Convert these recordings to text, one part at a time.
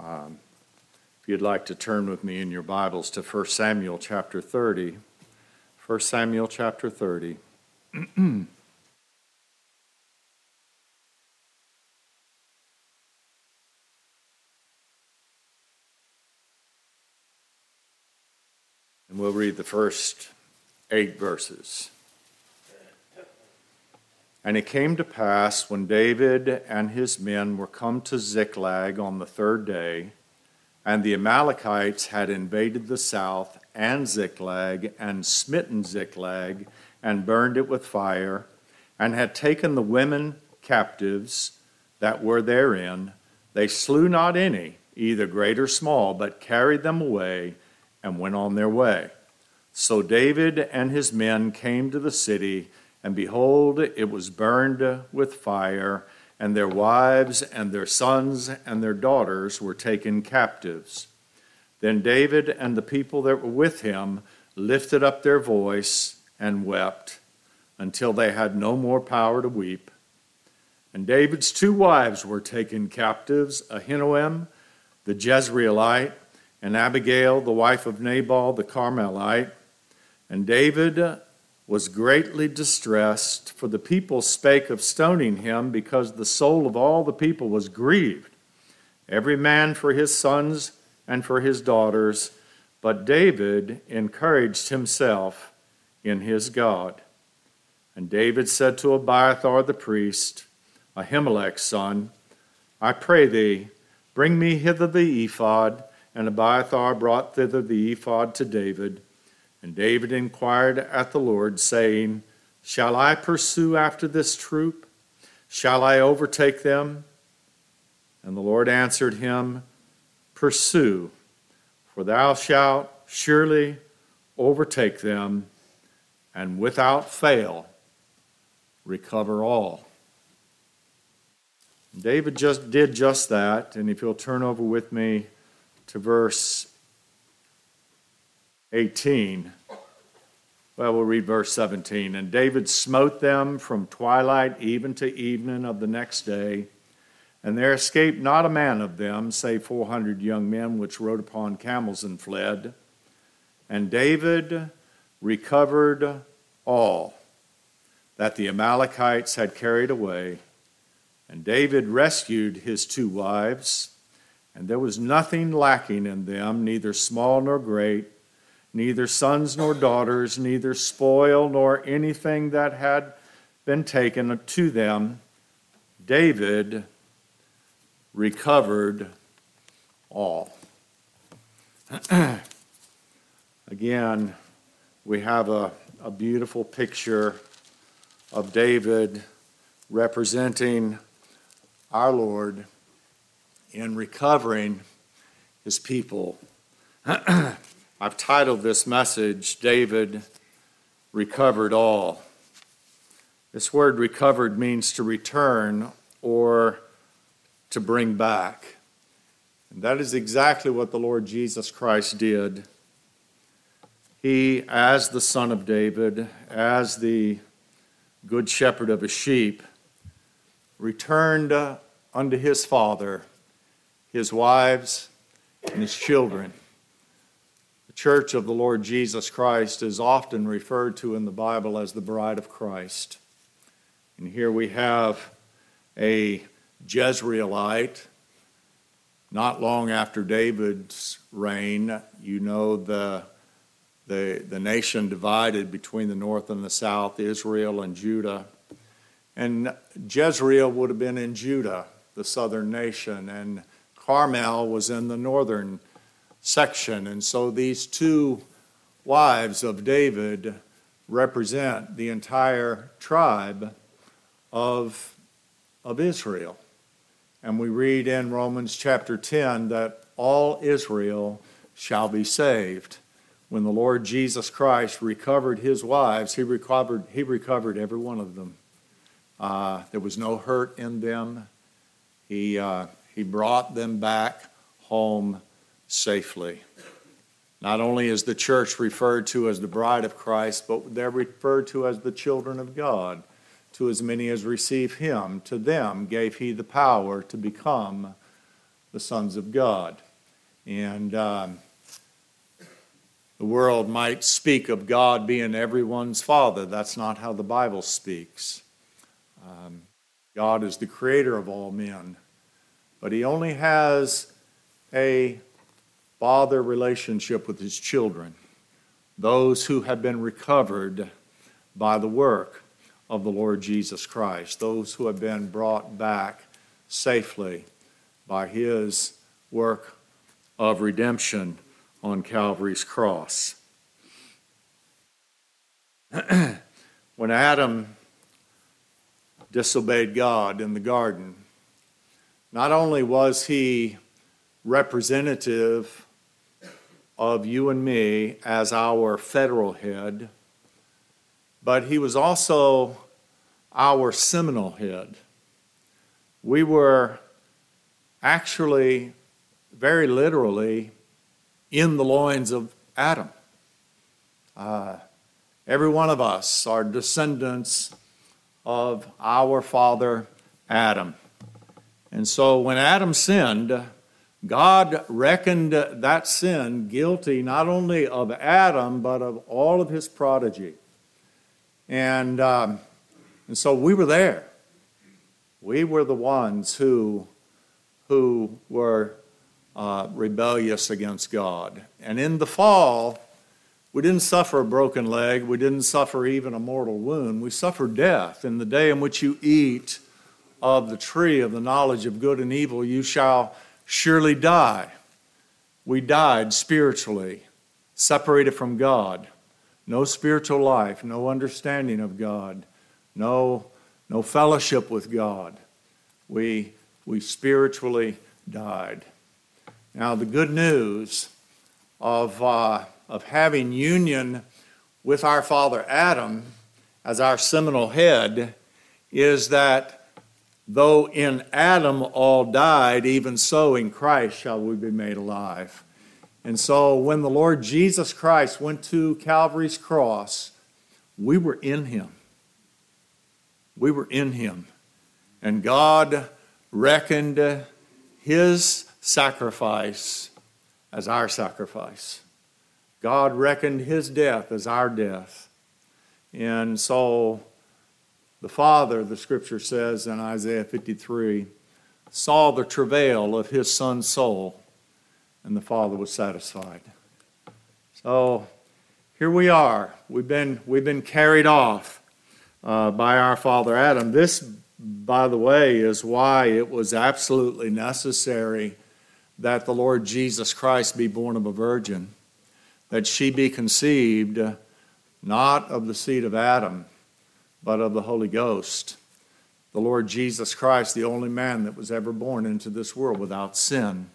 If you'd like to turn with me in your Bibles to 1 Samuel chapter 30. 1 Samuel chapter 30. And we'll read the first 8 verses. And it came to pass, when David and his men were come to Ziklag on the 3rd day, and the Amalekites had invaded the south and Ziklag, and smitten Ziklag, and burned it with fire, and had taken the women captives that were therein, they slew not any, either great or small, but carried them away, and went on their way. So David and his men came to the city, and behold, it was burned with fire, and their wives and their sons and their daughters were taken captives. Then David and the people that were with him lifted up their voice and wept until they had no more power to weep. And David's 2 wives were taken captives, Ahinoam the Jezreelite, and Abigail the wife of Nabal the Carmelite. And David was greatly distressed, for the people spake of stoning him, because the soul of all the people was grieved, every man for his sons and for his daughters. But David encouraged himself in his God. And David said to Abiathar the priest, Ahimelech's son, I pray thee, bring me hither the ephod. And Abiathar brought thither the ephod to David. And David inquired at the Lord, saying, Shall I pursue after this troop? Shall I overtake them? And the Lord answered him, Pursue, for thou shalt surely overtake them, and without fail recover all. David did just that, and if you'll turn over with me to verse 18. Well, we'll read verse 17. And David smote them from twilight even to evening of the next day, and there escaped not a man of them, save 400 young men which rode upon camels and fled. And David recovered all that the Amalekites had carried away. And David rescued his 2 wives, and there was nothing lacking in them, neither small nor great, neither sons nor daughters, neither spoil nor anything that had been taken to them. David recovered all. Again, we have a beautiful picture of David representing our Lord in recovering his people. I've titled this message, David Recovered All. This word recovered means to return or to bring back. And that is exactly what the Lord Jesus Christ did. He, as the Son of David, as the good shepherd of his sheep, returned unto his Father, his wives, and his children. Church of the Lord Jesus Christ is often referred to in the Bible as the bride of Christ. And here we have a Jezreelite. Not long after David's reign, you know the nation divided between the north and the south, Israel and Judah. And Jezreel would have been in Judah, the southern nation, and Carmel was in the northern section. And so these 2 wives of David represent the entire tribe of Israel. And we read in Romans chapter 10 that all Israel shall be saved. When the Lord Jesus Christ recovered his wives, he recovered every one of them. There was no hurt in them. He brought them back home safely. Not only is the church referred to as the bride of Christ, but they're referred to as the children of God. To as many as receive him, to them gave he the power to become the sons of God. And the world might speak of God being everyone's father. That's not how the Bible speaks. God is the creator of all men, but he only has a father relationship with his children, those who have been recovered by the work of the Lord Jesus Christ, those who have been brought back safely by his work of redemption on Calvary's cross. When Adam disobeyed God in the garden, not only was he representative of you and me as our federal head, but he was also our seminal head. We were actually, very literally, in the loins of Adam. Every one of us are descendants of our father Adam. And so when Adam sinned, God reckoned that sin guilty not only of Adam, but of all of his progeny. And so we were there. We were the ones who were rebellious against God. And in the fall, we didn't suffer a broken leg. We didn't suffer even a mortal wound. We suffered death. In the day in which you eat of the tree of the knowledge of good and evil, you shall surely die. We died spiritually, separated from God. No spiritual life, no understanding of God, no fellowship with God. We spiritually died. Now, the good news of having union with our father Adam as our seminal head is that though in Adam all died, even so in Christ shall we be made alive. And so when the Lord Jesus Christ went to Calvary's cross, we were in him. We were in him. And God reckoned his sacrifice as our sacrifice. God reckoned his death as our death. And so the Father, the Scripture says in Isaiah 53, saw the travail of his Son's soul, and the Father was satisfied. So here we are. We've been carried off by our father Adam. This, by the way, is why it was absolutely necessary that the Lord Jesus Christ be born of a virgin, that she be conceived not of the seed of Adam, but of the Holy Ghost. The Lord Jesus Christ, the only man that was ever born into this world without sin.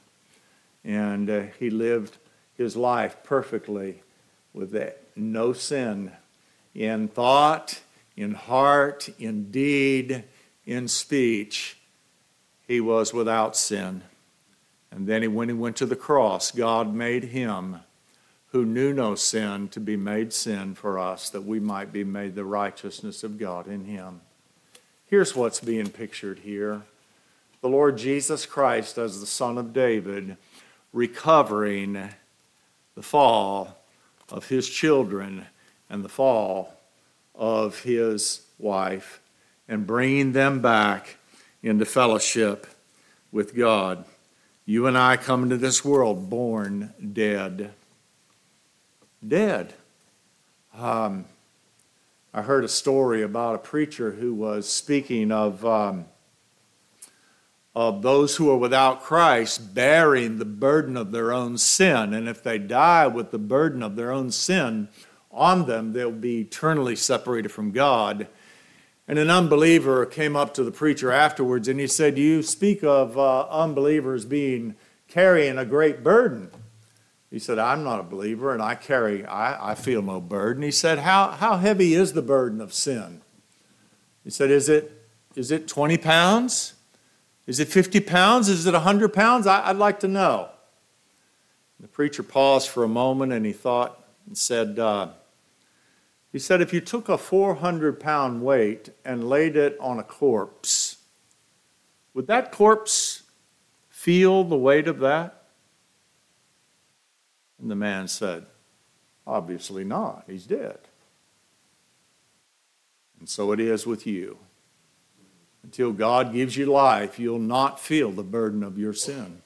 And he lived his life perfectly with no sin in thought, in heart, in deed, in speech. He was without sin. And then when he went to the cross, God made him who knew no sin to be made sin for us, that we might be made the righteousness of God in him. Here's what's being pictured here. The Lord Jesus Christ as the Son of David, recovering the fall of his children and the fall of his wife, and bringing them back into fellowship with God. You and I come into this world born dead. Dead. I heard a story about a preacher who was speaking of those who are without Christ bearing the burden of their own sin. And if they die with the burden of their own sin on them, they'll be eternally separated from God. And an unbeliever came up to the preacher afterwards and he said, "You speak of unbelievers carrying a great burden." He said, "I'm not a believer and I feel no burden." He said, how heavy is the burden of sin? He said, is it 20 pounds? Is it 50 pounds? Is it 100 pounds? I'd like to know. The preacher paused for a moment and he thought and said, if you took a 400-pound weight and laid it on a corpse, would that corpse feel the weight of that? And the man said, obviously not. He's dead. And so it is with you. Until God gives you life, you'll not feel the burden of your sin.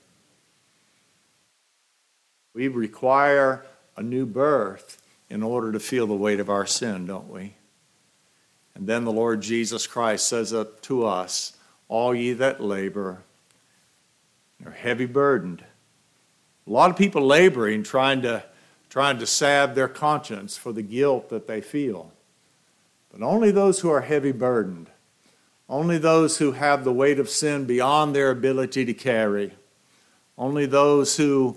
We require a new birth in order to feel the weight of our sin, don't we? And then the Lord Jesus Christ says to us, all ye that labor are heavy burdened. A lot of people laboring, trying to salve their conscience for the guilt that they feel. But only those who are heavy burdened, only those who have the weight of sin beyond their ability to carry, only those who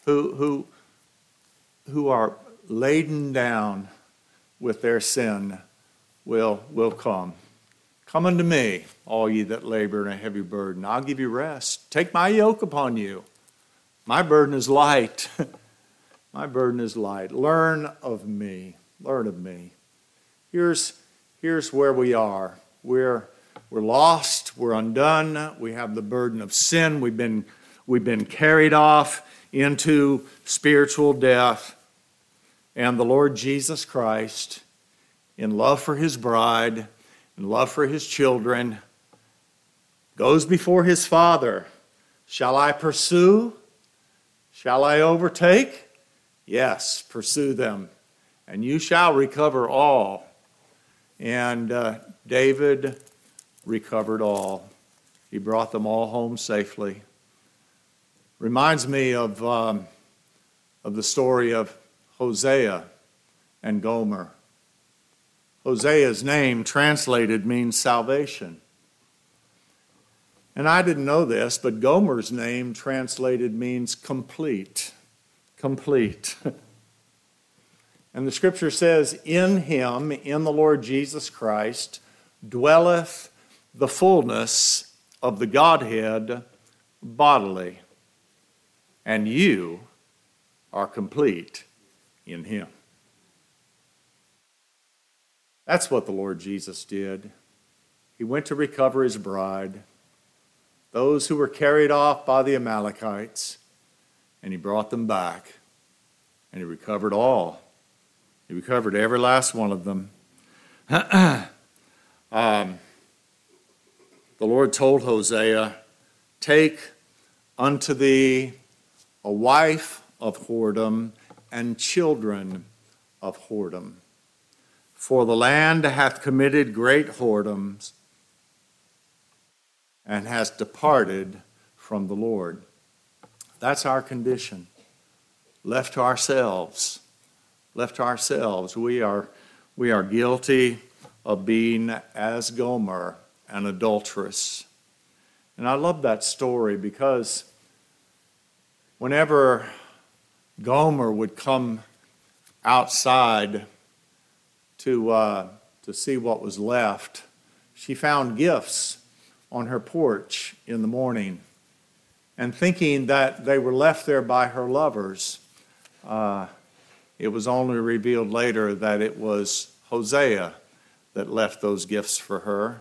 are laden down with their sin will come. Come unto me, all ye that labor and are heavy burden. I'll give you rest. Take my yoke upon you. My burden is light. My burden is light. Learn of me. Learn of me. Here's where we are. We're lost. We're undone. We have the burden of sin. We've been carried off into spiritual death. And the Lord Jesus Christ, in love for his bride, in love for his children, goes before his Father. Shall I pursue? Shall I overtake? Yes, pursue them, and you shall recover all. And David recovered all. He brought them all home safely. Reminds me of the story of Hosea and Gomer. Hosea's name translated means salvation. And I didn't know this, but Gomer's name translated means complete. Complete. And the scripture says, in him, in the Lord Jesus Christ, dwelleth the fullness of the Godhead bodily. And you are complete in him. That's what the Lord Jesus did. He went to recover his bride, those who were carried off by the Amalekites, and he brought them back, and he recovered all. He recovered every last one of them. The Lord told Hosea, take unto thee a wife of whoredom and children of whoredom. For the land hath committed great whoredoms and has departed from the Lord. That's our condition. Left to ourselves. Left to ourselves. We are guilty of being as Gomer, an adulteress. And I love that story because whenever Gomer would come outside to see what was left, she found gifts on her porch in the morning. And thinking that they were left there by her lovers, it was only revealed later that it was Hosea that left those gifts for her.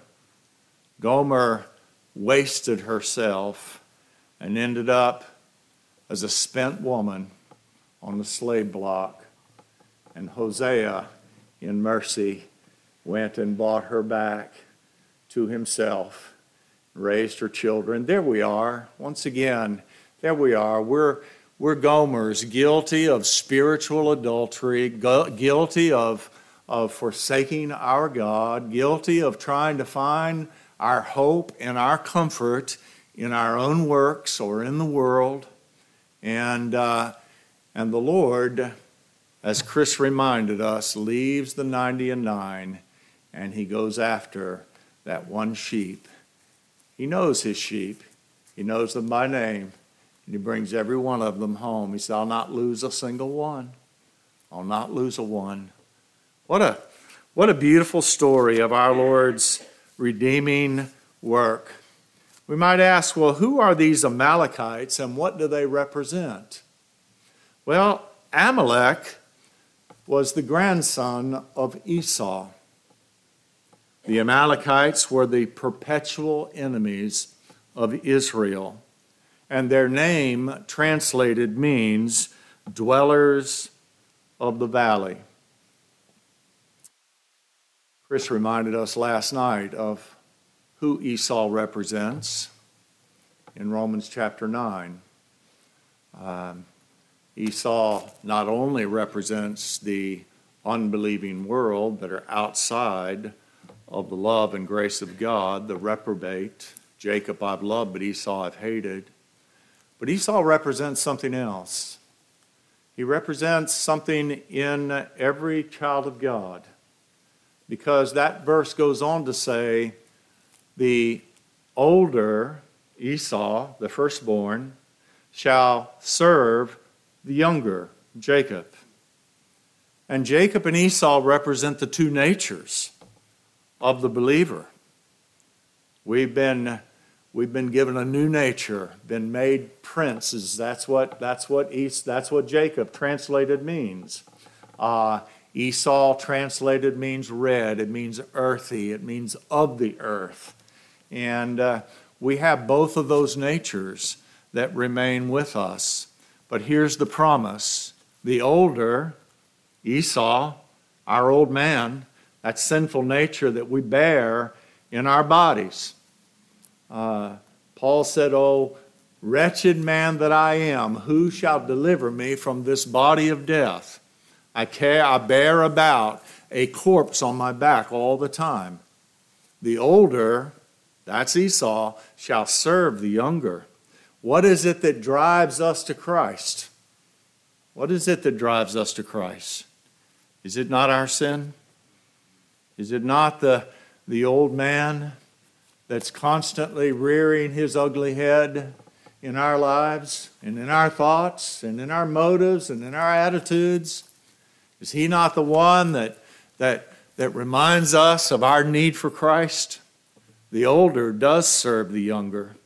Gomer wasted herself and ended up as a spent woman on the slave block. And Hosea, in mercy, went and brought her back to himself, raised her children. There we are. Once again, there we are. We're Gomers, guilty of spiritual adultery, guilty of forsaking our God, guilty of trying to find our hope and our comfort in our own works or in the world. And the Lord, as Chris reminded us, leaves the 99 and he goes after that one sheep. He knows his sheep. He knows them by name. And he brings every one of them home. He said, I'll not lose a single one. I'll not lose a one. What a beautiful story of our Lord's redeeming work. We might ask, well, who are these Amalekites and what do they represent? Well, Amalek was the grandson of Esau. The Amalekites were the perpetual enemies of Israel. and their name translated means dwellers of the valley. Chris reminded us last night of who Esau represents in Romans chapter 9. Esau not only represents the unbelieving world that are outside of the love and grace of God, the reprobate. Jacob I've loved, but Esau I've hated. But Esau represents something else. He represents something in every child of God. Because that verse goes on to say, the older Esau, the firstborn, shall serve the younger, Jacob. And Jacob and Esau represent the two natures of the believer. We've been given a new nature, been made princes. That's what Jacob translated means. Esau translated means red. It means earthy. It means of the earth. And we have both of those natures that remain with us. But here's the promise. The older, Esau, our old man, that sinful nature that we bear in our bodies. Paul said, "Oh, wretched man that I am, who shall deliver me from this body of death? I bear about a corpse on my back all the time." The older, that's Esau, shall serve the younger. What is it that drives us to Christ? What is it that drives us to Christ? Is it not our sin? Is it not the old man that's constantly rearing his ugly head in our lives and in our thoughts and in our motives and in our attitudes? Is he not the one that reminds us of our need for Christ? The older does serve the younger.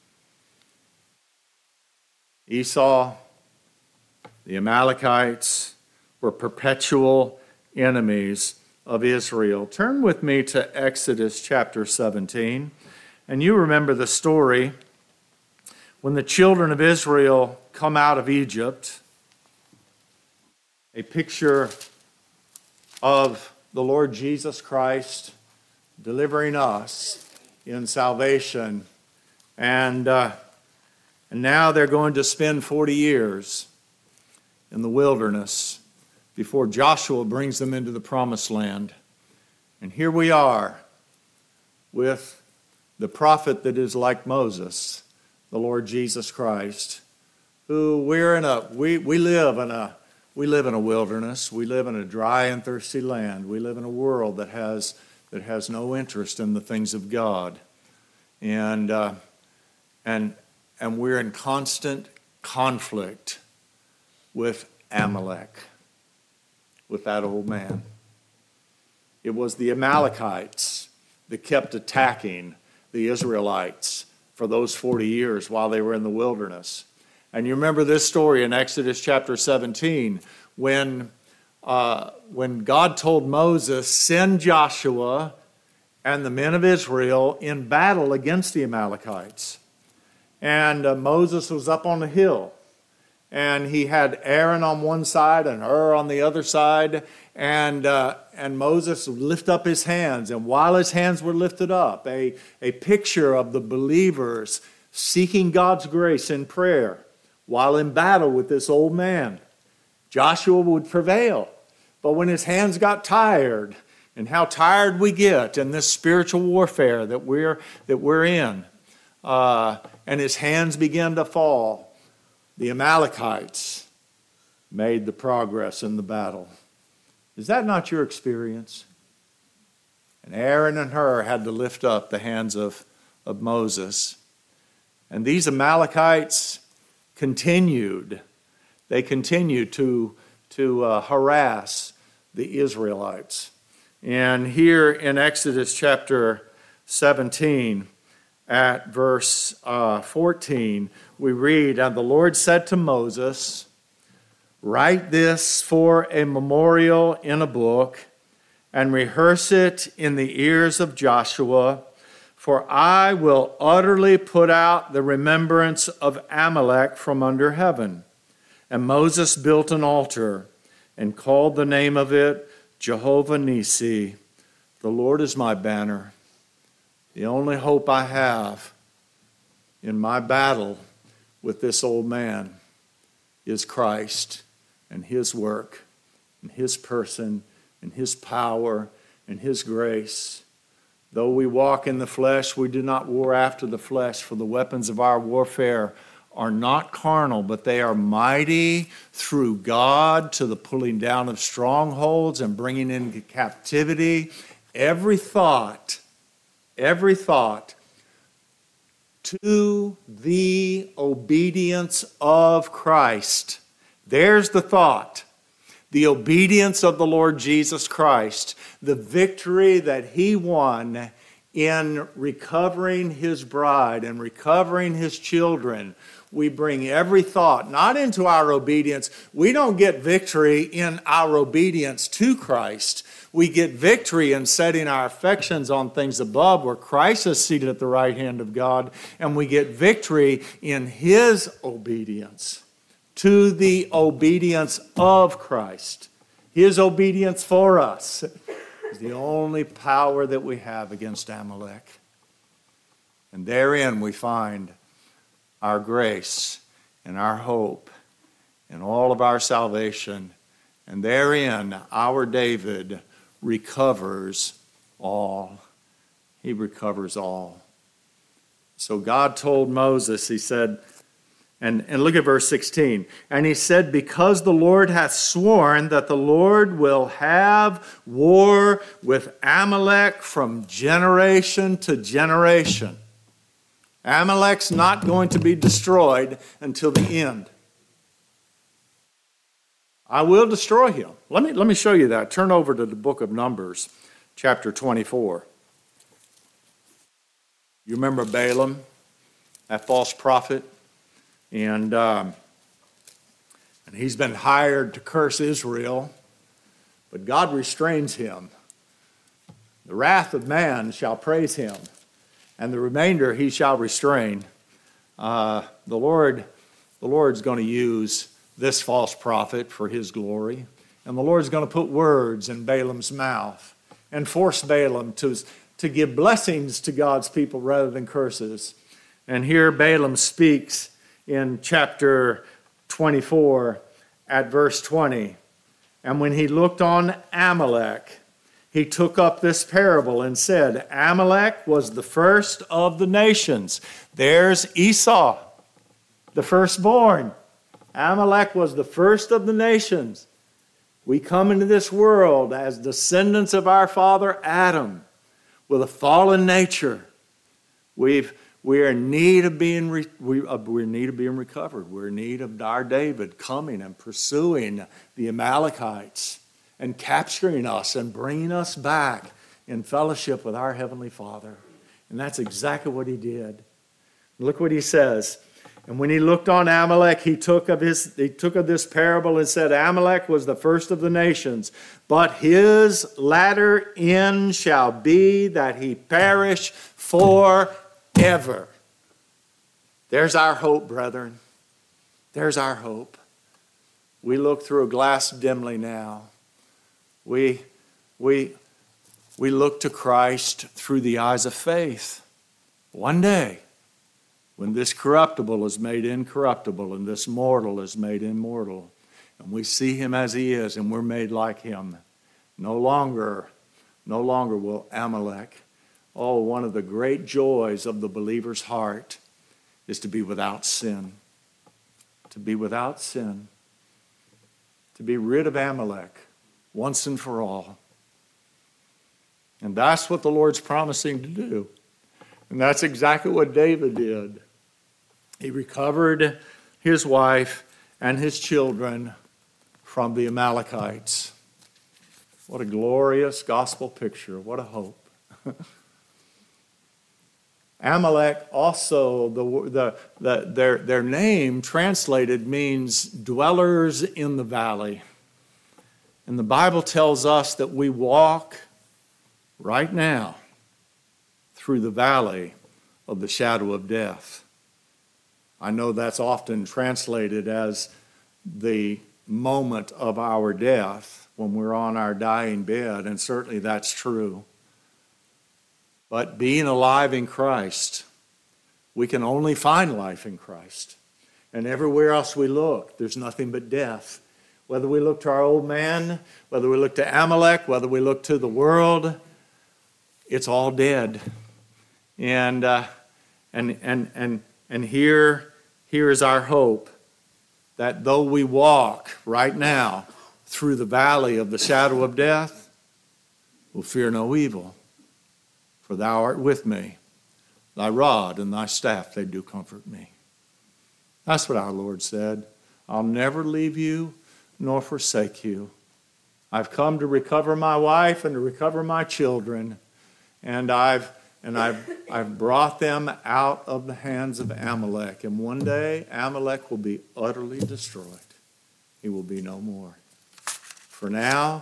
Esau, the Amalekites, were perpetual enemies of Israel. Turn with me to Exodus chapter 17. And you remember the story when the children of Israel come out of Egypt, a picture of the Lord Jesus Christ delivering us in salvation. And now they're going to spend 40 years in the wilderness before Joshua brings them into the promised land. And here we are with the prophet that is like Moses, the Lord Jesus Christ, who we live in a wilderness. We live in a dry and thirsty land. We live in a world that has no interest in the things of God. And we're in constant conflict with Amalek, with that old man. It was the Amalekites that kept attacking the Israelites for those 40 years while they were in the wilderness. And you remember this story in Exodus chapter 17 when God told Moses, send Joshua and the men of Israel in battle against the Amalekites. And Moses was up on the hill. And he had Aaron on one side and Hur on the other side. And Moses would lift up his hands. And while his hands were lifted up, a picture of the believers seeking God's grace in prayer while in battle with this old man. Joshua would prevail. But when his hands got tired, and how tired we get in this spiritual warfare that we're in, and his hands began to fall, the Amalekites made the progress in the battle. Is that not your experience? And Aaron and Hur had to lift up the hands of Moses. And these Amalekites continued. They continued to harass the Israelites. And here in Exodus chapter 17, at verse 14, we read, and the Lord said to Moses, write this for a memorial in a book, and rehearse it in the ears of Joshua, For I will utterly put out the remembrance of Amalek from under heaven. And Moses built an altar and called the name of it Jehovah Nissi. The Lord is my banner. The only hope I have in my battle with this old man is Christ and his work and his person and his power and his grace. Though we walk in the flesh, we do not war after the flesh, for the weapons of our warfare are not carnal, but they are mighty through God to the pulling down of strongholds and bringing into captivity every thought to the obedience of Christ. There's the thought. The obedience of the Lord Jesus Christ, the victory that he won in recovering his bride and recovering his children. We bring every thought, not into our obedience. We don't get victory in our obedience to Christ. We get victory in setting our affections on things above, where Christ is seated at the right hand of God, and we get victory in his obedience to the obedience of Christ. His obedience for us is the only power that we have against Amalek. And therein we find our grace and our hope and all of our salvation. And therein our David recovers all. He recovers all. So God told Moses, he said, and look at verse 16. And he said, because the Lord hath sworn that the Lord will have war with Amalek from generation to generation. Amalek's not going to be destroyed until the end. I will destroy him. Let me show you that. Turn over to the book of Numbers, chapter 24. You remember Balaam, that false prophet? And he's been hired to curse Israel, but God restrains him. The wrath of man shall praise him, and the remainder he shall restrain. The Lord's going to use this false prophet for his glory, and the Lord's going to put words in Balaam's mouth and force Balaam to give blessings to God's people rather than curses. And here Balaam speaks in chapter 24 at verse 20. And when he looked on Amalek, he took up this parable and said, Amalek was the first of the nations. There's Esau, the firstborn. Amalek was the first of the nations. We come into this world as descendants of our father Adam with a fallen nature. We're in need of being recovered. We're in need of our David coming and pursuing the Amalekites and capturing us and bringing us back in fellowship with our Heavenly Father. And that's exactly what he did. Look what he says. And when he looked on Amalek, he took of this parable and said, Amalek was the first of the nations, but his latter end shall be that he perish forever. There's our hope, brethren. There's our hope. We look through a glass dimly now. We look to Christ through the eyes of faith. One day, when this corruptible is made incorruptible and this mortal is made immortal, and we see him as he is and we're made like him, no longer will Amalek. Oh, one of the great joys of the believer's heart is to be without sin. To be without sin. To be rid of Amalek once and for all. And that's what the Lord's promising to do. And that's exactly what David did. He recovered his wife and his children from the Amalekites. What a glorious gospel picture. What a hope. Amalek also, their name translated means dwellers in the valley. And the Bible tells us that we walk right now through the valley of the shadow of death. I know that's often translated as the moment of our death when we're on our dying bed, and certainly that's true. But being alive in Christ, we can only find life in Christ. And everywhere else we look, there's nothing but death. Whether we look to our old man, whether we look to Amalek, whether we look to the world, it's all dead. And here is our hope, that though we walk right now through the valley of the shadow of death, we'll fear no evil, for thou art with me. Thy rod and thy staff, they do comfort me. That's what our Lord said. I'll never leave you nor forsake you. I've come to recover my wife and to recover my children, and I've brought them out of the hands of Amalek. And one day, Amalek will be utterly destroyed. He will be no more. For now,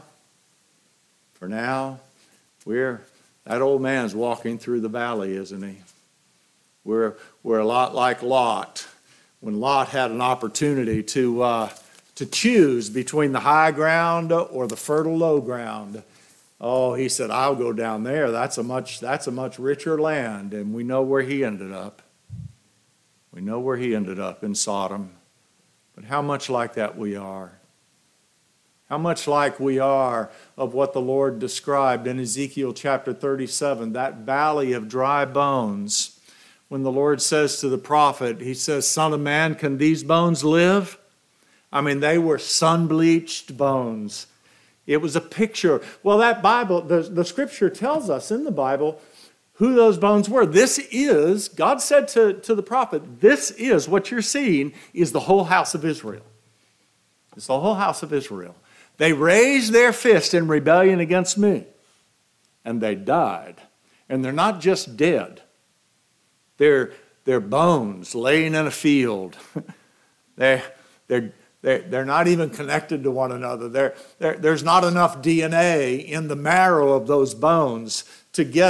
that old man's walking through the valley, isn't he? We're a lot like Lot. When Lot had an opportunity to choose between the high ground or the fertile low ground, he said, I'll go down there. That's a much richer land. And we know where he ended up. We know where he ended up, in Sodom. But how much like that we are. How much like we are of what the Lord described in Ezekiel chapter 37, that valley of dry bones. When the Lord says to the prophet, he says, Son of man, can these bones live? I mean, they were sun-bleached bones. It was a picture. Well, that Bible, the scripture tells us in the Bible who those bones were. This is, God said to the prophet, this is what you're seeing is the whole house of Israel. It's the whole house of Israel. They raised their fist in rebellion against me, and they died. And they're not just dead. They're bones laying in a field. They're not even connected to one another. There's not enough DNA in the marrow of those bones to get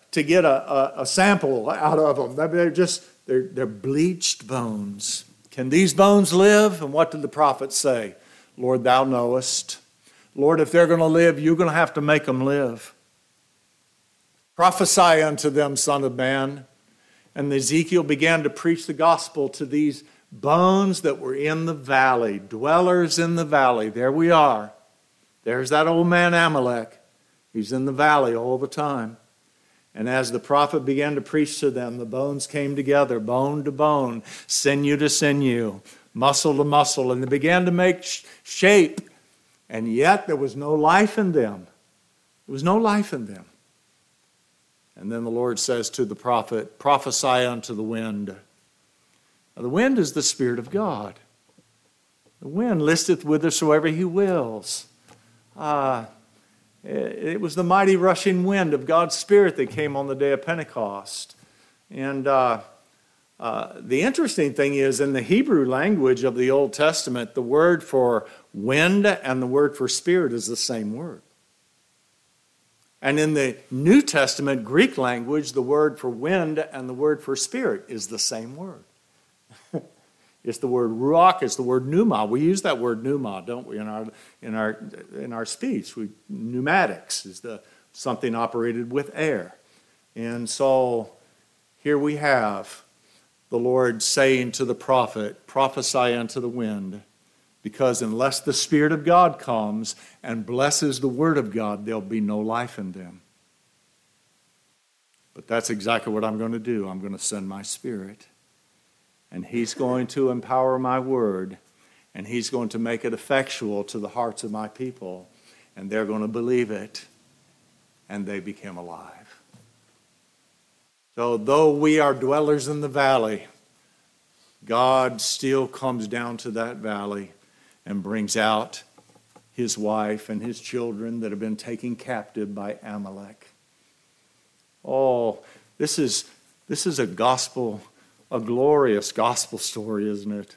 a sample out of them. They're bleached bones. Can these bones live? And what did the prophet say? Lord, thou knowest. Lord, if they're going to live, you're going to have to make them live. Prophesy unto them, Son of man. And Ezekiel began to preach the gospel to these bones that were in the valley, dwellers in the valley. There we are. There's that old man Amalek. He's in the valley all the time. And as the prophet began to preach to them, the bones came together, bone to bone, sinew to sinew, muscle to muscle, and they began to make shape. And yet there was no life in them. There was no life in them. And then the Lord says to the prophet, prophesy unto the wind. Now, the wind is the Spirit of God. The wind listeth whithersoever he wills. It was the mighty rushing wind of God's Spirit that came on the day of Pentecost. And the interesting thing is, in the Hebrew language of the Old Testament, the word for wind and the word for spirit is the same word. And in the New Testament Greek language, the word for wind and the word for spirit is the same word. It's the word ruach, it's the word pneuma. We use that word pneuma, don't we, in our speech? Pneumatics is something operated with air. And so here we have the Lord saying to the prophet, prophesy unto the wind, because unless the Spirit of God comes and blesses the Word of God, there'll be no life in them. But that's exactly what I'm going to do. I'm going to send my Spirit. And He's going to empower my Word. And He's going to make it effectual to the hearts of my people. And they're going to believe it. And they become alive. So though we are dwellers in the valley, God still comes down to that valley and brings out his wife and his children that have been taken captive by Amalek. Oh, this is a gospel, a glorious gospel story, isn't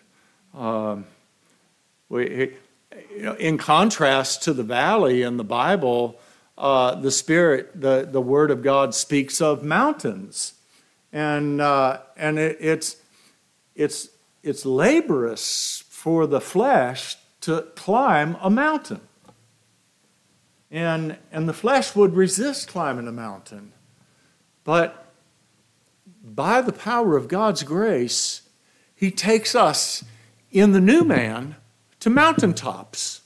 it? In contrast to the valley in the Bible, the Spirit, the Word of God speaks of mountains. And it's laborious for the flesh to climb a mountain. And the flesh would resist climbing a mountain. But by the power of God's grace, He takes us in the new man to mountaintops.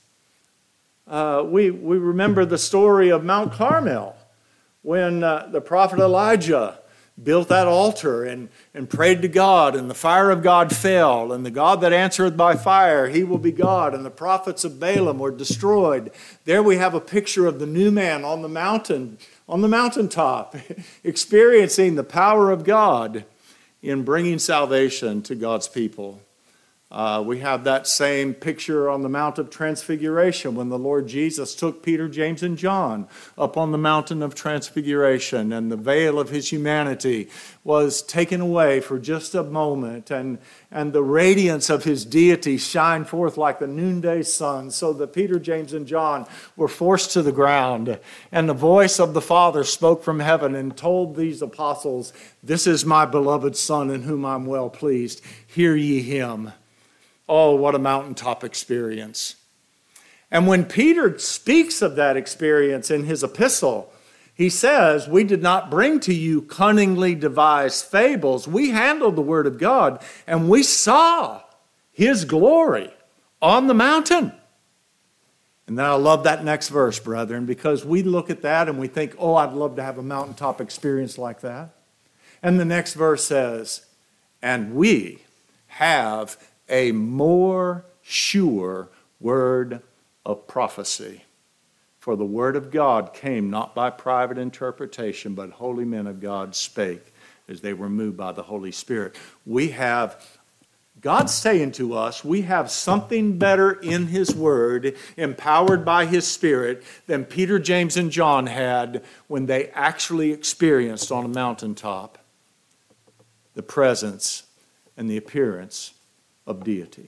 We remember the story of Mount Carmel when the prophet Elijah built that altar and prayed to God, and the fire of God fell, and the God that answereth by fire, He will be God, and the prophets of Balaam were destroyed. There we have a picture of the new man on the mountaintop, experiencing the power of God in bringing salvation to God's people. We have that same picture on the Mount of Transfiguration when the Lord Jesus took Peter, James, and John up on the mountain of Transfiguration, and the veil of His humanity was taken away for just a moment, and the radiance of His deity shined forth like the noonday sun, so that Peter, James, and John were forced to the ground, and the voice of the Father spoke from heaven and told these apostles, "This is my beloved Son in whom I'm well pleased. Hear ye Him." Oh, what a mountaintop experience. And when Peter speaks of that experience in his epistle, he says, "We did not bring to you cunningly devised fables. We handled the Word of God, and we saw His glory on the mountain." And then I love that next verse, brethren, because we look at that and we think, oh, I'd love to have a mountaintop experience like that. And the next verse says, "And we have a more sure word of prophecy. For the word of God came not by private interpretation, but holy men of God spake as they were moved by the Holy Spirit." We have, God's saying to us, we have something better in His word, empowered by His Spirit, than Peter, James, and John had when they actually experienced on a mountaintop the presence and the appearance of deity.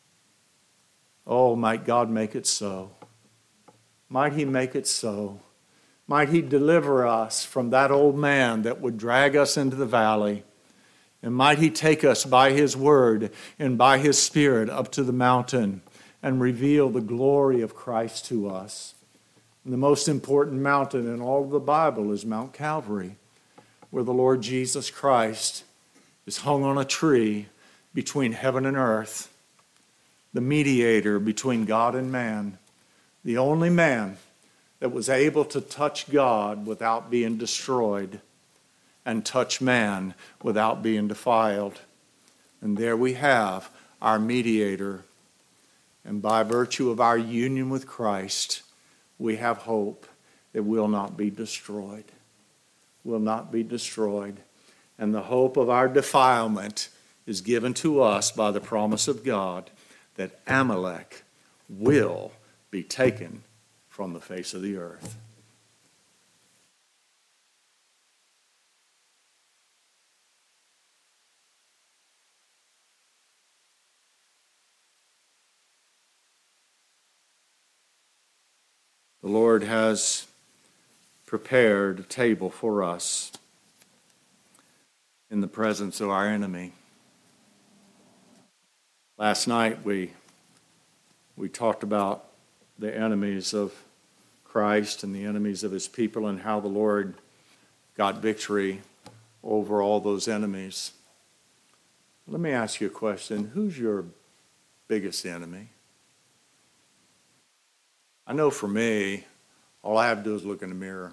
Oh, might God make it so. Might He make it so. Might He deliver us from that old man that would drag us into the valley. And might He take us by His word and by His Spirit up to the mountain and reveal the glory of Christ to us. And the most important mountain in all of the Bible is Mount Calvary, where the Lord Jesus Christ is hung on a tree between heaven and earth, the mediator between God and man, the only man that was able to touch God without being destroyed and touch man without being defiled. And there we have our mediator. And by virtue of our union with Christ, we have hope that will not be destroyed. Will not be destroyed. And the hope of our defilement is given to us by the promise of God that Amalek will be taken from the face of the earth. The Lord has prepared a table for us in the presence of our enemy. Last night we talked about the enemies of Christ and the enemies of His people and how the Lord got victory over all those enemies. Let me ask you a question. Who's your biggest enemy? I know for me, all I have to do is look in the mirror.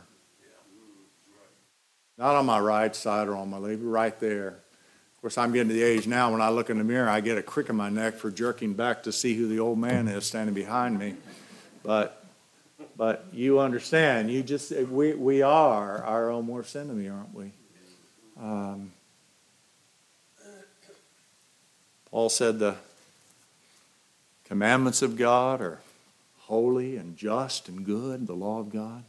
Not on my right side or on my left, right there. Of course, I'm getting to the age now when I look in the mirror, I get a crick in my neck for jerking back to see who the old man is standing behind me. But you understand, we are our own worst enemy, aren't we? Paul said the commandments of God are holy and just and good, the law of God.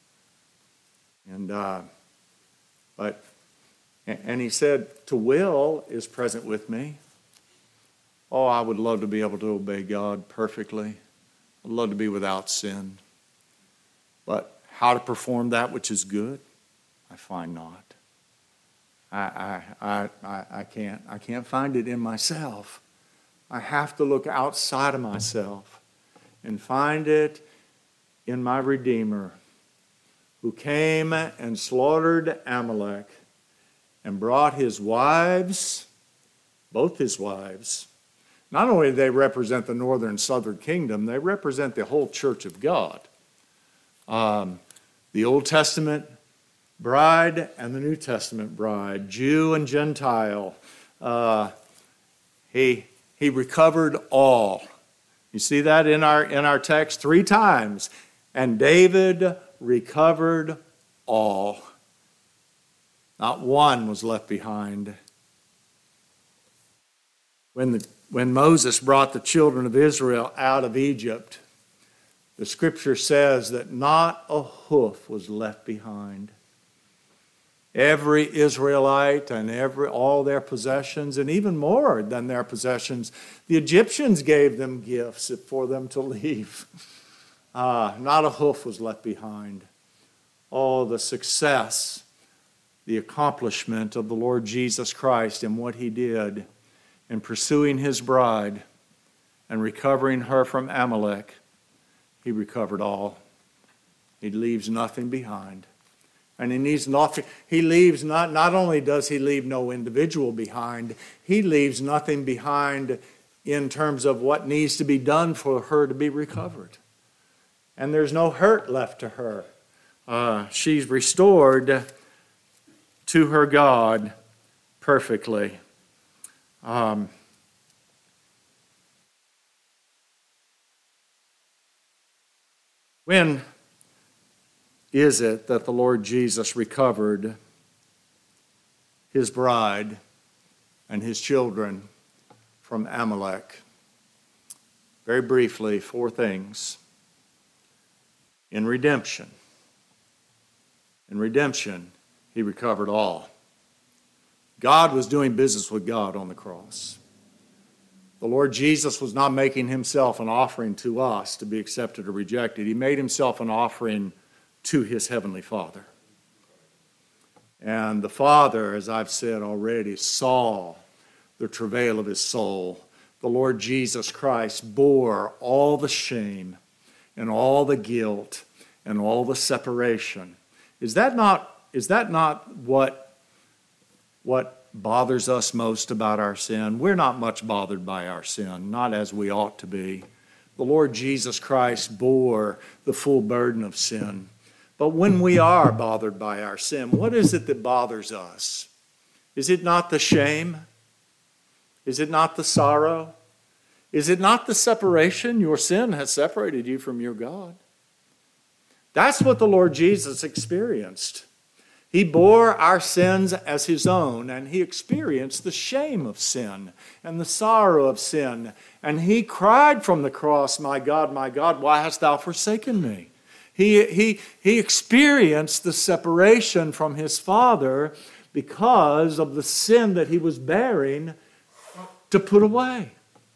And he said, to will is present with me. Oh, I would love to be able to obey God perfectly. I'd love to be without sin. But how to perform that which is good? I find not. I can't find it in myself. I have to look outside of myself and find it in my Redeemer, who came and slaughtered Amalek and brought his wives, both his wives. Not only do they represent the northern and southern kingdom, they represent the whole church of God. The Old Testament bride and the New Testament bride, Jew and Gentile. He recovered all. You see that in our text 3 times. And David recovered all. Not one was left behind. When Moses brought the children of Israel out of Egypt, the scripture says that not a hoof was left behind. Every Israelite and all their possessions, and even more than their possessions, the Egyptians gave them gifts for them to leave. Not a hoof was left behind. Oh, the success, the accomplishment of the Lord Jesus Christ and what he did in pursuing his bride and recovering her from Amalek. He recovered all. He leaves nothing behind. And he needs nothing. He leaves not only does he leave no individual behind, he leaves nothing behind in terms of what needs to be done for her to be recovered. And there's no hurt left to her. She's restored to her God perfectly. When is it that the Lord Jesus recovered his bride and his children from Amalek? Very briefly, 4 things. In redemption. In redemption, he recovered all. God was doing business with God on the cross. The Lord Jesus was not making himself an offering to us to be accepted or rejected. He made himself an offering to his heavenly Father. And the Father, as I've said already, saw the travail of his soul. The Lord Jesus Christ bore all the shame and all the guilt and all the separation. Is that not what bothers us most about our sin? We're not much bothered by our sin, not as we ought to be. The Lord Jesus Christ bore the full burden of sin. But when we are bothered by our sin, what is it that bothers us? Is it not the shame? Is it not the sorrow? Is it not the separation? Your sin has separated you from your God. That's what the Lord Jesus experienced. He bore our sins as his own, and he experienced the shame of sin and the sorrow of sin. And he cried from the cross, my God, why hast thou forsaken me? He experienced the separation from his Father because of the sin that he was bearing to put away.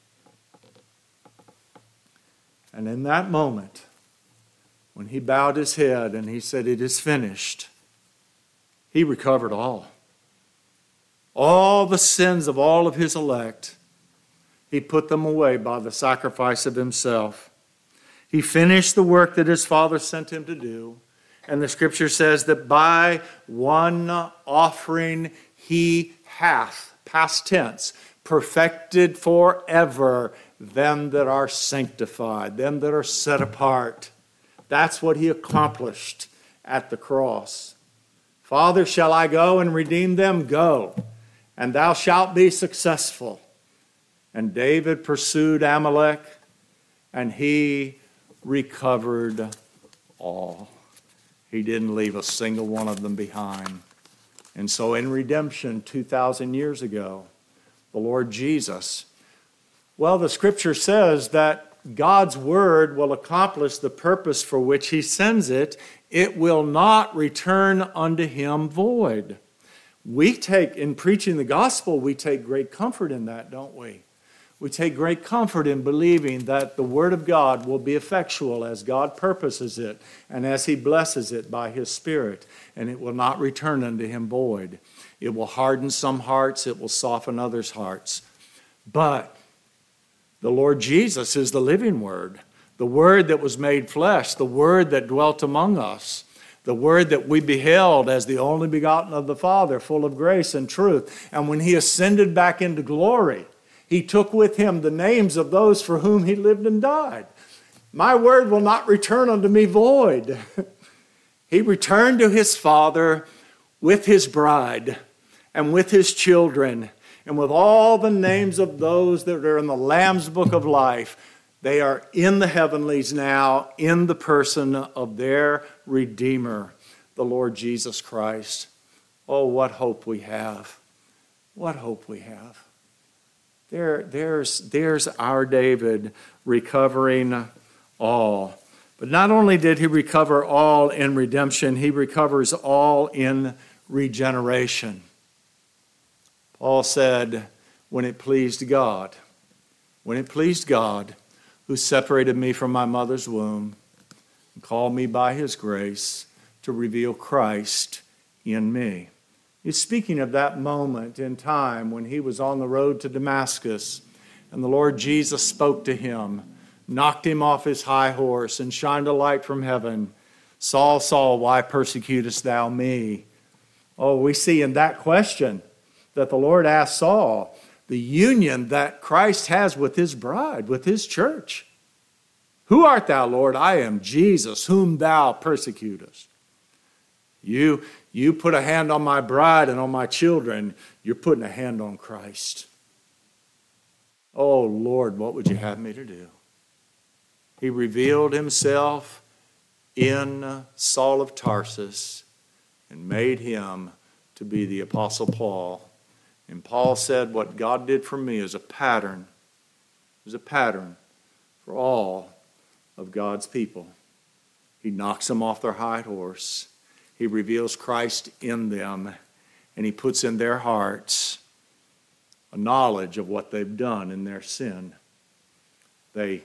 And in that moment, when he bowed his head and he said, "It is finished," he recovered all. All the sins of all of his elect, he put them away by the sacrifice of himself. He finished the work that his Father sent him to do. And the scripture says that by one offering he hath, past tense, perfected forever them that are sanctified, them that are set apart. That's what he accomplished at the cross. Father, shall I go and redeem them? Go, and thou shalt be successful. And David pursued Amalek, and he recovered all. He didn't leave a single one of them behind. And so in redemption 2,000 years ago, the Lord Jesus, well, the scripture says that God's word will accomplish the purpose for which he sends it. It will not return unto him void. In preaching the gospel, we take great comfort in that, don't we? We take great comfort in believing that the Word of God will be effectual as God purposes it and as He blesses it by His Spirit, and it will not return unto Him void. It will harden some hearts, it will soften others' hearts. But the Lord Jesus is the living Word, the Word that was made flesh, the Word that dwelt among us, the Word that we beheld as the only begotten of the Father, full of grace and truth. And when He ascended back into glory, He took with Him the names of those for whom He lived and died. My word will not return unto me void. He returned to His Father with His bride and with His children and with all the names of those that are in the Lamb's Book of Life. They are in the heavenlies now, in the person of their Redeemer, the Lord Jesus Christ. Oh, what hope we have. What hope we have. There's our David recovering all. But not only did he recover all in redemption, he recovers all in regeneration. Paul said, when it pleased God, who separated me from my mother's womb and called me by His grace to reveal Christ in me. He's speaking of that moment in time when he was on the road to Damascus and the Lord Jesus spoke to him, knocked him off his high horse and shined a light from heaven. Saul, Saul, why persecutest thou me? Oh, we see in that question that the Lord asked Saul the union that Christ has with His bride, with His church. Who art thou, Lord? I am Jesus, whom thou persecutest. You put a hand on my bride and on my children, you're putting a hand on Christ. Oh, Lord, what would you have me to do? He revealed Himself in Saul of Tarsus and made him to be the Apostle Paul. And Paul said, what God did for me is a pattern. It was a pattern for all of God's people. He knocks them off their high horse. He reveals Christ in them, and He puts in their hearts a knowledge of what they've done in their sin. They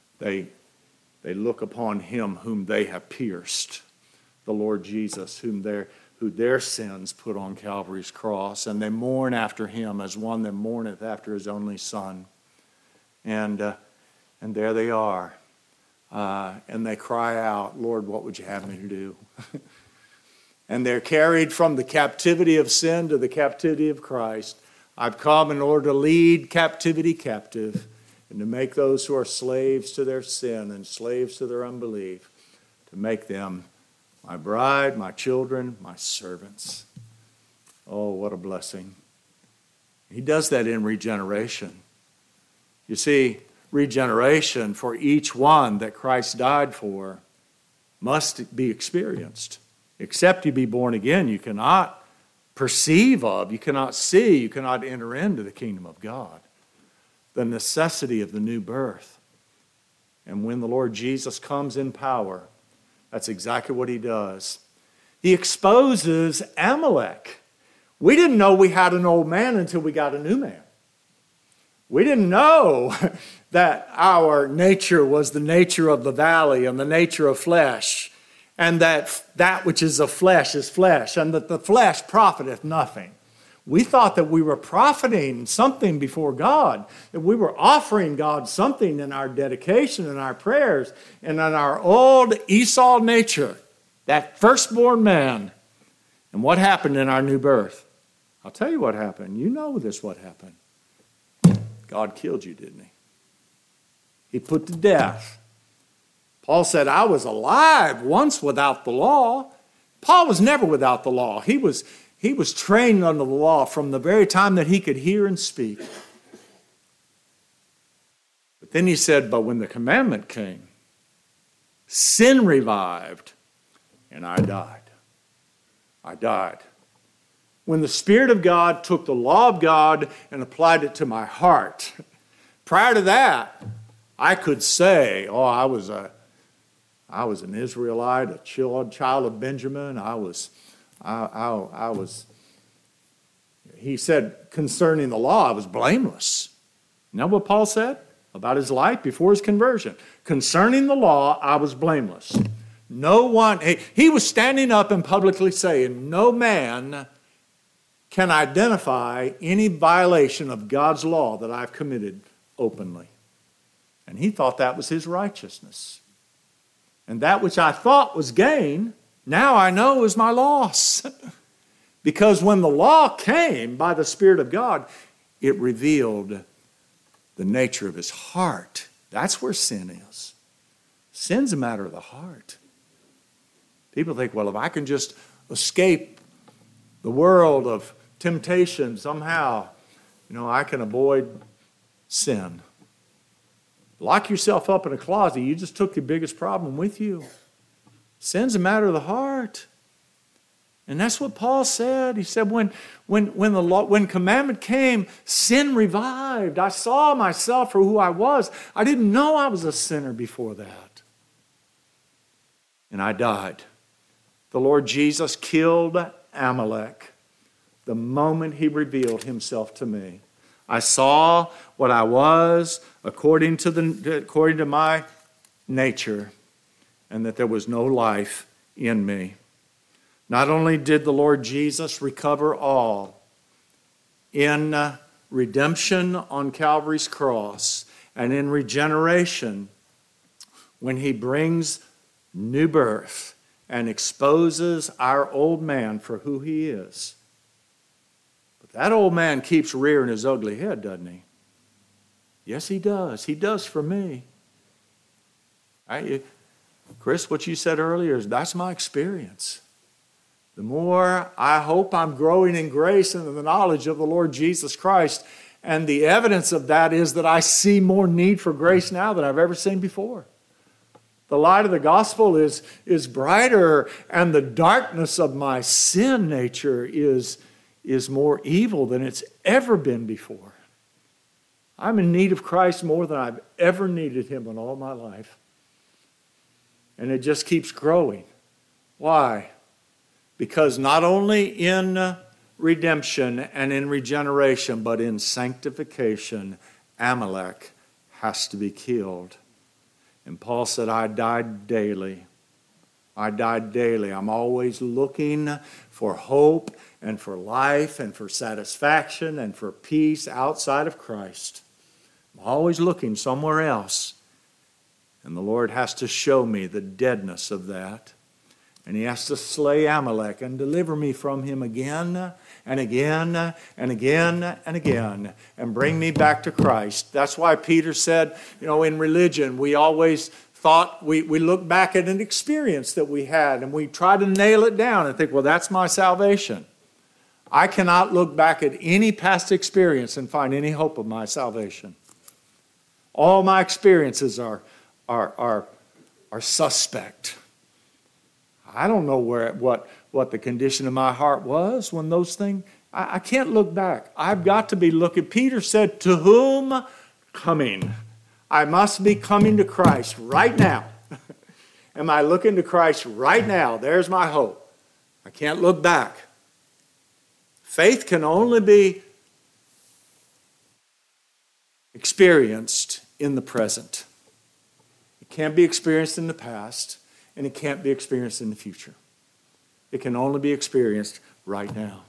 look upon Him whom they have pierced, the Lord Jesus, who their sins put on Calvary's cross, and they mourn after Him as one that mourneth after his only Son. And there they are. And they cry out, Lord, what would you have me to do? And they're carried from the captivity of sin to the captivity of Christ. I've come in order to lead captivity captive and to make those who are slaves to their sin and slaves to their unbelief, to make them my bride, my children, my servants. Oh, what a blessing. He does that in regeneration. You see, regeneration for each one that Christ died for must be experienced. Except you be born again, you cannot perceive of, you cannot see, you cannot enter into the kingdom of God. The necessity of the new birth. And when the Lord Jesus comes in power, that's exactly what He does. He exposes Amalek. We didn't know we had an old man until we got a new man. We didn't know that our nature was the nature of the valley and the nature of flesh, and that which is of flesh is flesh, and that the flesh profiteth nothing. We thought that we were profiting something before God, that we were offering God something in our dedication and our prayers and in our old Esau nature, that firstborn man. And what happened in our new birth? I'll tell you what happened. You know this, what happened. God killed you, didn't He? He put to death. Paul said, I was alive once without the law. Paul was never without the law. He was trained under the law from the very time that he could hear and speak. But then he said, but when the commandment came, sin revived, and I died. I died. When the Spirit of God took the law of God and applied it to my heart, prior to that, I could say, oh, I was an Israelite, a child of Benjamin. I was, he said concerning the law, I was blameless. Isn't that what Paul said about his life before his conversion? Concerning the law, I was blameless. No one, he was standing up and publicly saying, no man can identify any violation of God's law that I've committed openly. And he thought that was his righteousness. And that which I thought was gain, now I know is my loss. Because when the law came by the Spirit of God, it revealed the nature of his heart. That's where sin is. Sin's a matter of the heart. People think, well, if I can just escape the world of temptation somehow, I can avoid sin. Lock yourself up in a closet. You just took your biggest problem with you. Sin's a matter of the heart. And that's what Paul said. He said when commandment came, sin revived. I saw myself for who I was. I didn't know I was a sinner before that. And I died. The Lord Jesus killed Amalek the moment he revealed himself to me. I saw what I was according to my nature, and that there was no life in me. Not only did the Lord Jesus recover all in redemption on Calvary's cross and in regeneration when he brings new birth and exposes our old man for who he is. But that old man keeps rearing his ugly head, doesn't he? Yes, he does. He does for me. Chris, what you said earlier, that's my experience. The more I hope I'm growing in grace and in the knowledge of the Lord Jesus Christ, and the evidence of that is that I see more need for grace now than I've ever seen before. The light of the gospel is brighter, and the darkness of my sin nature is more evil than it's ever been before. I'm in need of Christ more than I've ever needed him in all my life. And it just keeps growing. Why? Because not only in redemption and in regeneration, but in sanctification, Amalek has to be killed. And Paul said, I died daily. I died daily. I'm always looking for hope and for life and for satisfaction and for peace outside of Christ. I'm always looking somewhere else. And the Lord has to show me the deadness of that. And he has to slay Amalek and deliver me from him again and again and again and again and bring me back to Christ. That's why Peter said, in religion, we always thought, we look back at an experience that we had and we try to nail it down and think, well, that's my salvation. I cannot look back at any past experience and find any hope of my salvation. All my experiences are suspect. I don't know what the condition of my heart was when those things. I can't look back. I've got to be looking. Peter said, to whom coming? I must be coming to Christ right now. Am I looking to Christ right now? There's my hope. I can't look back. Faith can only be experienced in the present. It can't be experienced in the past, and it can't be experienced in the future. It can only be experienced right now.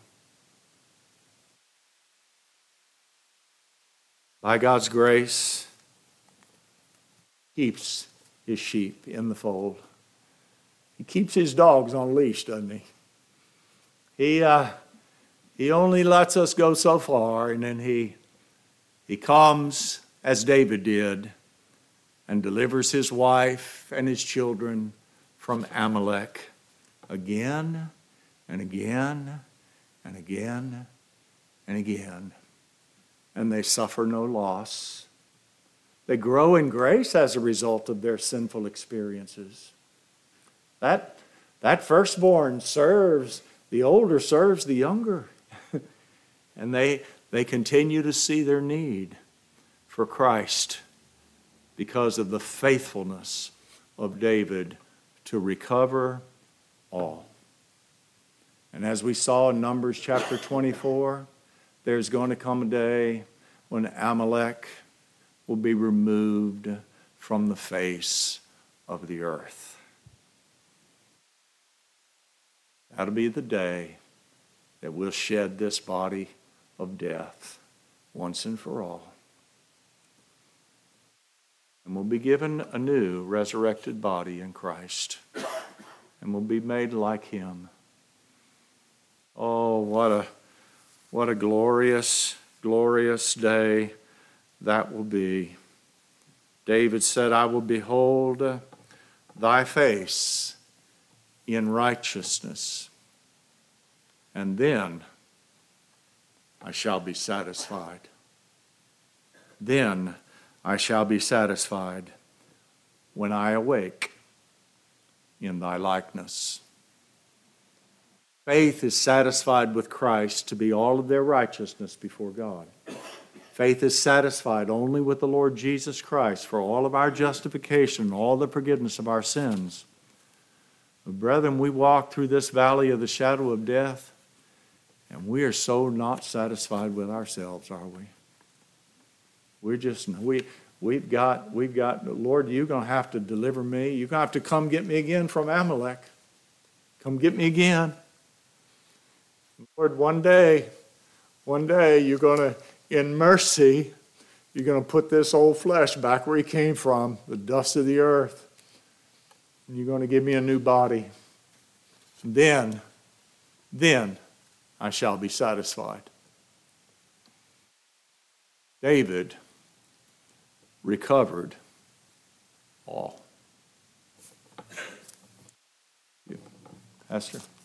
By God's grace, He keeps his sheep in the fold. He keeps his dogs on a leash, doesn't he? He only lets us go so far, and then he comes, as David did, and delivers his wife and his children from Amalek again and again and again and again. And they suffer no loss. They grow in grace as a result of their sinful experiences. That firstborn serves the older, serves the younger. And they continue to see their need for Christ because of the faithfulness of David to recover all. And as we saw in Numbers chapter 24, there's going to come a day when Amalek will be removed from the face of the earth. That'll be the day that we'll shed this body of death once and for all. And we'll be given a new resurrected body in Christ. And we'll be made like him. Oh, what a glorious, glorious day that will be. David said, I will behold thy face in righteousness, and then I shall be satisfied. Then I shall be satisfied when I awake in thy likeness. Faith is satisfied with Christ to be all of their righteousness before God. Faith is satisfied only with the Lord Jesus Christ for all of our justification, all the forgiveness of our sins. But brethren, we walk through this valley of the shadow of death, and we are so not satisfied with ourselves, are we? We've got, Lord, you're going to have to deliver me. You're going to have to come get me again from Amalek. Come get me again. Lord, one day, you're going to, in mercy, you're going to put this old flesh back where he came from, the dust of the earth. And you're going to give me a new body. Then I shall be satisfied. David recovered all. Pastor?